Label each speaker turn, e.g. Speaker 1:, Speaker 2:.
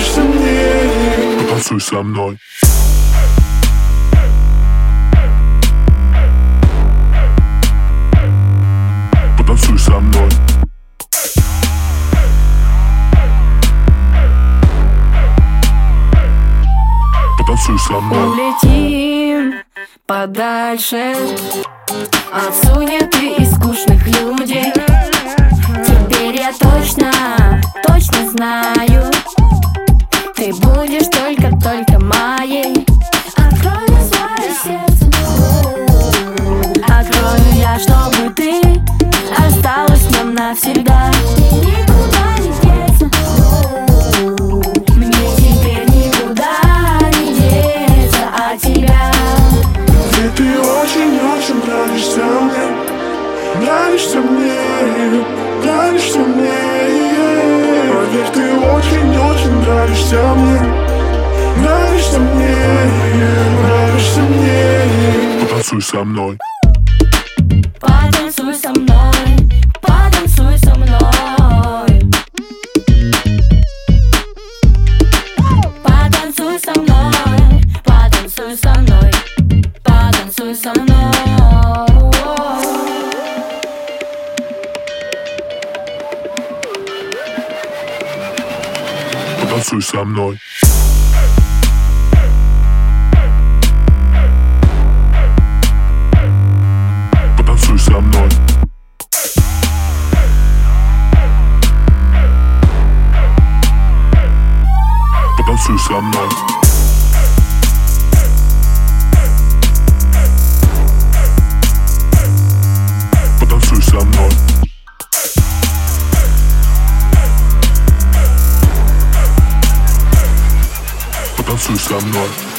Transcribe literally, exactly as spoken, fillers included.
Speaker 1: нравишься мне. Потанцуй со мной. Потанцуй со мной. Потанцуй со мной.
Speaker 2: Улетим подальше от суеты и скучных людей. Теперь я точно, точно знаю, ты будешь только-только моей. Открою свое сердце, открою я, чтобы ты осталась в нем навсегда. И никуда не деться, мне теперь никуда не деться от тебя.
Speaker 1: Ведь ты очень-очень нравишься мне. Нравишься мне, нравишься мне. Поверь, ты очень-очень нравишься мне. Нравишься мне, нравишься мне. Потанцуй со мной.
Speaker 2: Потанцуй со мной, потанцуй со мной. Потанцуй со мной, потанцуй со мной, потанцуй со мной.
Speaker 1: Потанцуй со мной. Потанцуй со мной. Потанцуй со мной. Потанцуй со мной. Потанцуй со мной.